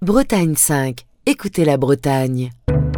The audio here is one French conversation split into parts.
Bretagne 5. Écoutez la Bretagne.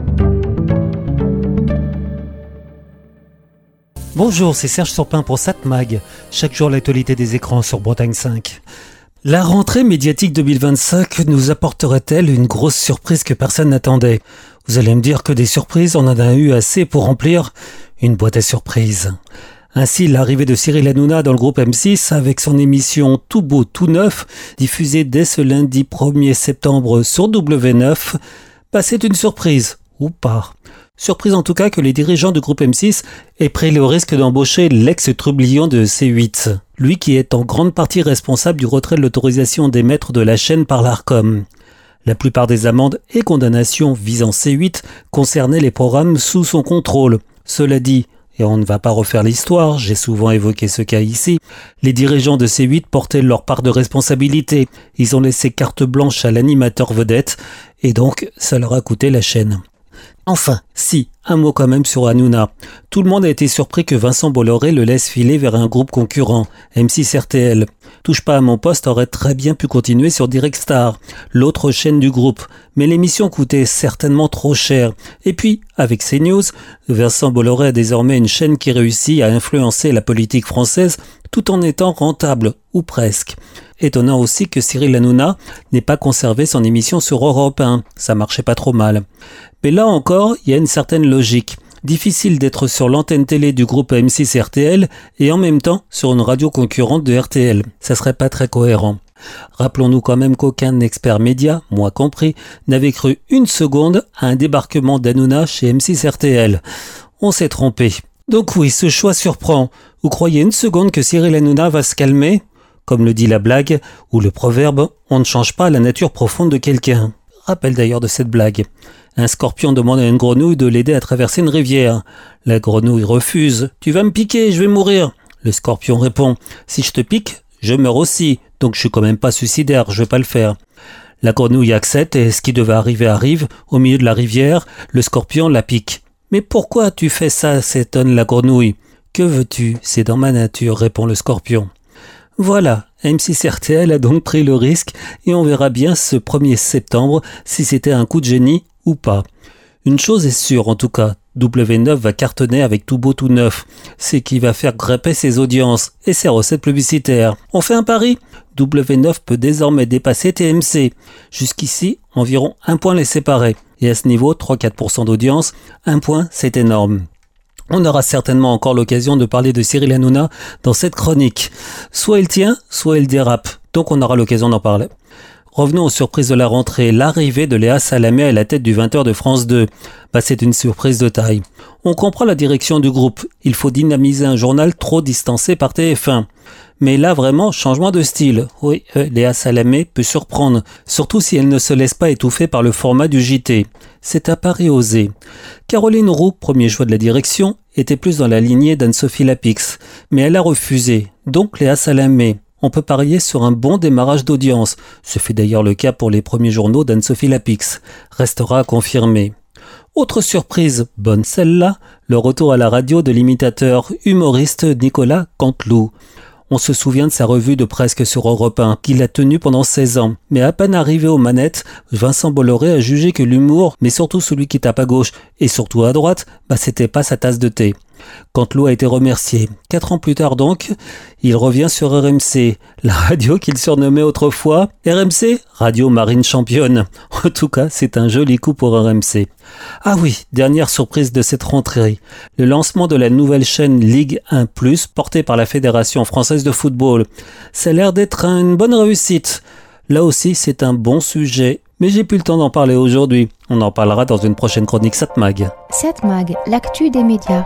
Bonjour, c'est Serge Surpin pour Satmag. Chaque jour, l'actualité des écrans sur Bretagne 5. La rentrée médiatique 2025 nous apporterait-elle une grosse surprise que personne n'attendait ? Vous allez me dire que des surprises, on en a eu assez pour remplir une boîte à surprises. Ainsi, l'arrivée de Cyril Hanouna dans le groupe M6 avec son émission Tout beau, tout neuf, diffusée dès ce lundi 1er septembre sur W9, c'est une surprise, ou pas. Surprise en tout cas que les dirigeants du groupe M6 aient pris le risque d'embaucher l'ex-trublion de C8, lui qui est en grande partie responsable du retrait de l'autorisation d'émettre de la chaîne par l'Arcom. La plupart des amendes et condamnations visant C8 concernaient les programmes sous son contrôle. Cela dit, et on ne va pas refaire l'histoire, j'ai souvent évoqué ce cas ici, les dirigeants de C8 portaient leur part de responsabilité. Ils ont laissé carte blanche à l'animateur vedette, et donc ça leur a coûté la chaîne. Enfin, si, un mot quand même sur Hanouna. Tout le monde a été surpris que Vincent Bolloré le laisse filer vers un groupe concurrent, M6 RTL. Touche pas à mon poste aurait très bien pu continuer sur Direct Star, l'autre chaîne du groupe, mais l'émission coûtait certainement trop cher. Et puis, avec CNews, Vincent Bolloré a désormais une chaîne qui réussit à influencer la politique française tout en étant rentable, ou presque. Étonnant aussi que Cyril Hanouna n'ait pas conservé son émission sur Europe 1, ça marchait pas trop mal. Mais là encore, il y a une certaine logique. Difficile d'être sur l'antenne télé du groupe M6 RTL et en même temps sur une radio concurrente de RTL. Ça serait pas très cohérent. Rappelons-nous quand même qu'aucun expert média, moi compris, n'avait cru une seconde à un débarquement d'Hanouna chez M6 RTL. On s'est trompé. Donc oui, ce choix surprend. Vous croyez une seconde que Cyril Hanouna va se calmer ? Comme le dit la blague, ou le proverbe, on ne change pas la nature profonde de quelqu'un. Rappel d'ailleurs de cette blague. Un scorpion demande à une grenouille de l'aider à traverser une rivière. La grenouille refuse. « Tu vas me piquer, je vais mourir !» Le scorpion répond « Si je te pique, je meurs aussi, donc je suis quand même pas suicidaire, je vais pas le faire. » La grenouille accepte et ce qui devait arriver arrive. Au milieu de la rivière, le scorpion la pique. « Mais pourquoi tu fais ça ?» s'étonne la grenouille. « Que veux-tu ? C'est dans ma nature, répond le scorpion. Voilà, M6 RTL a donc pris le risque et on verra bien ce 1er septembre si c'était un coup de génie ou pas. Une chose est sûre en tout cas, W9 va cartonner avec Tout beau tout neuf, c'est qui va faire grimper ses audiences et ses recettes publicitaires. On fait un pari ? W9 peut désormais dépasser TMC. Jusqu'ici, environ 1 point les séparait. Et à ce niveau, 3-4% d'audience, 1 point c'est énorme. On aura certainement encore l'occasion de parler de Cyril Hanouna dans cette chronique. Soit il tient, soit il dérape. Donc on aura l'occasion d'en parler. Revenons aux surprises de la rentrée. L'arrivée de Léa Salamé à la tête du 20h de France 2. C'est une surprise de taille. On comprend la direction du groupe. Il faut dynamiser un journal trop distancé par TF1. Mais là vraiment, changement de style. Oui, Léa Salamé peut surprendre, surtout si elle ne se laisse pas étouffer par le format du JT. C'est à pari osé. Caroline Roux, premier choix de la direction, était plus dans la lignée d'Anne-Sophie Lapix, mais elle a refusé. Donc Léa Salamé. On peut parier sur un bon démarrage d'audience. Ce fut d'ailleurs le cas pour les premiers journaux d'Anne-Sophie Lapix. Restera à confirmer. Autre surprise, bonne celle-là, le retour à la radio de l'imitateur humoriste Nicolas Canteloup. On se souvient de sa revue de presque sur Europe 1, qu'il a tenue pendant 16 ans. Mais à peine arrivé aux manettes, Vincent Bolloré a jugé que l'humour, mais surtout celui qui tape à gauche et surtout à droite, c'était pas sa tasse de thé. Canteloup a été remercié. 4 ans plus tard donc, il revient sur RMC, la radio qu'il surnommait autrefois RMC, Radio Marine Championne. En tout cas, c'est un joli coup pour RMC. Ah oui, dernière surprise de cette rentrée, le lancement de la nouvelle chaîne Ligue 1+, portée par la Fédération française de football. Ça a l'air d'être une bonne réussite. Là aussi, c'est un bon sujet. Mais j'ai plus le temps d'en parler aujourd'hui. On en parlera dans une prochaine chronique Satmag. Satmag, l'actu des médias.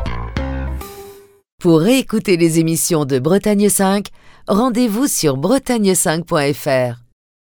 Pour réécouter les émissions de Bretagne 5, rendez-vous sur bretagne5.fr.